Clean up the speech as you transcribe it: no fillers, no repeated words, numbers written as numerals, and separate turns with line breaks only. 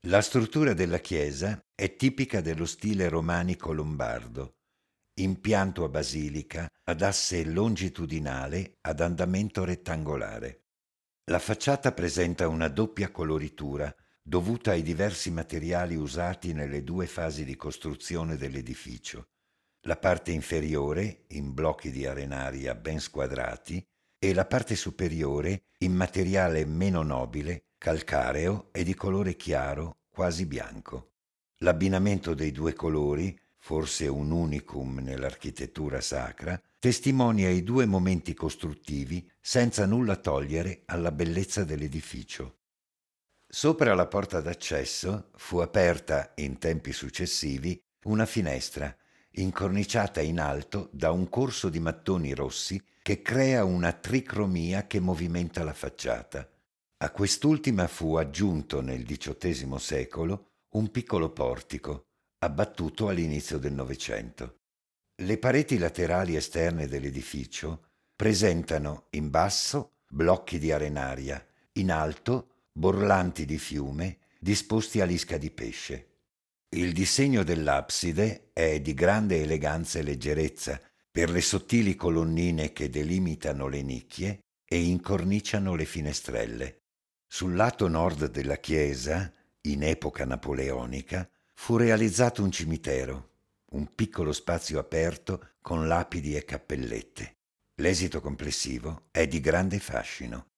La struttura della chiesa è tipica dello stile romanico lombardo, impianto a basilica ad asse longitudinale ad andamento rettangolare. La facciata presenta una doppia coloritura dovuta ai diversi materiali usati nelle due fasi di costruzione dell'edificio. La parte inferiore in blocchi di arenaria ben squadrati e la parte superiore in materiale meno nobile, calcareo e di colore chiaro, quasi bianco. L'abbinamento dei due colori, forse un unicum nell'architettura sacra, testimonia i due momenti costruttivi senza nulla togliere alla bellezza dell'edificio. Sopra la porta d'accesso fu aperta, in tempi successivi, una finestra, incorniciata in alto da un corso di mattoni rossi che crea una tricromia che movimenta la facciata. A quest'ultima fu aggiunto nel XVIII secolo un piccolo portico, abbattuto all'inizio del Novecento. Le pareti laterali esterne dell'edificio presentano in basso blocchi di arenaria, in alto borlanti di fiume disposti a lisca di pesce. Il disegno dell'abside è di grande eleganza e leggerezza per le sottili colonnine che delimitano le nicchie e incorniciano le finestrelle. Sul lato nord della chiesa, in epoca napoleonica, fu realizzato un cimitero, un piccolo spazio aperto con lapidi e cappellette. L'esito complessivo è di grande fascino.